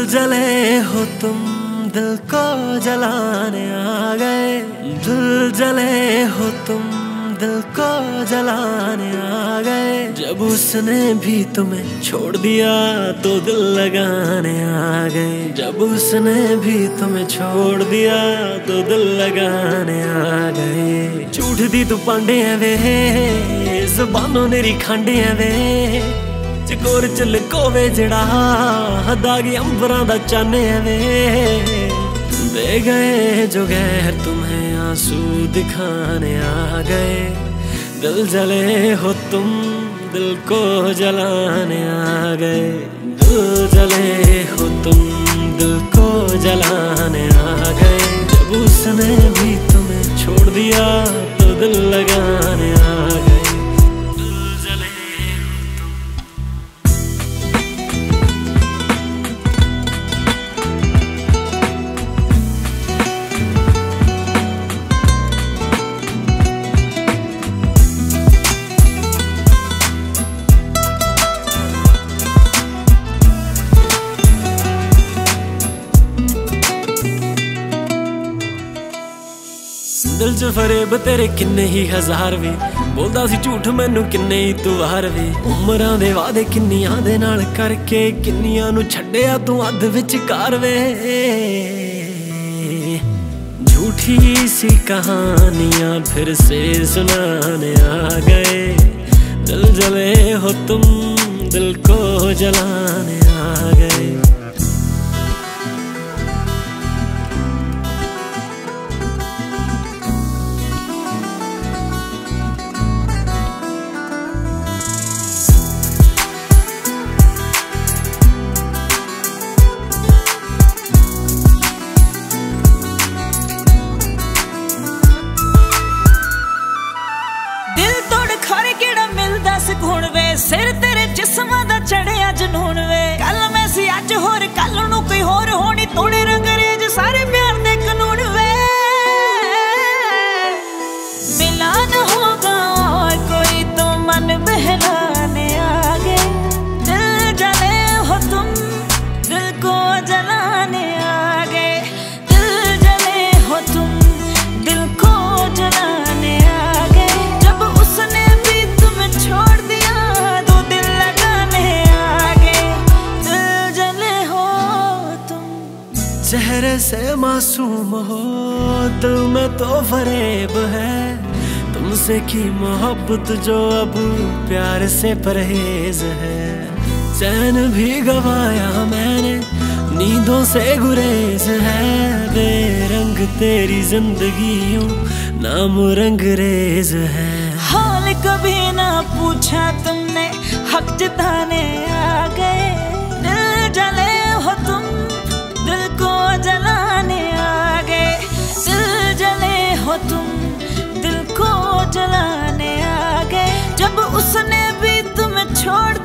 जले हो तुम दिल को जलाने आ गए। दिल जले हो तुम दिल को जलाने आ गए। जब उसने भी तुम्हें छोड़ दिया तो दिल लगाने आ गए। जब उसने भी तुम्हें छोड़ दिया तो दिल लगाने आ गए। झूठ दी तू पांडे वे ज़बानों नेरी खांडे वे चकोर चल कोवे जड़ा दागी अंबरां दा चाने वे। दे गए जो गैर तुम्हें आंसू दिखाने आ गए। दिल जले हो तुम दिल को जलाने आ गए। दिल जले हो तुम दिल को जलाने आ गए। जब उसने भी तुम्हें छोड़ दिया तो दिल लगाने आ गए। दिल च फरेब तेरे किन्ने ही हजार वे बोलदा सी झूठ मैनू किन्ने ही तू वार वे। उमरां दे वादे किन्नियां दे नाल करके किन्नियां नू छड्डिया तू अध विचकार वे। झूठी सी कहानियां फिर से सुनाने आ गए। दिल जले हो तुम दिल को जलाने आ गए। सुकून वे सिर तेरे जिस्मां दा चढ़िया जनून वे। कल मैं सी अज होर कल नू कोई होर होनी तोड़े रंगरेज सारे प्यार दे कानून वे। मिलान होगा और कोई तो मन बहलाने आ गए। दिल जले हो तुम दिल को जलाने आ गए। दिल जले हो तुम दिल को जलाने आ गए। जब उसने भी तुम्हें छोड़ चेहरे से मासूम हो दिल में तो फरेब है। तुमसे की मोहब्बत जो अब प्यार से परहेज है। चैन भी गवाया मैंने नींदों से गुरेज है। बेरंग तेरी जिंदगी यूं नाम रंगरेज है। हाल कभी ना पूछा तुमने हक जताने आ गए। दिल जले हो तुम दिल को जलाने आ गए। दिल जले हो तुम दिल को जलाने आ गए। जब उसने भी तुम्हें छोड़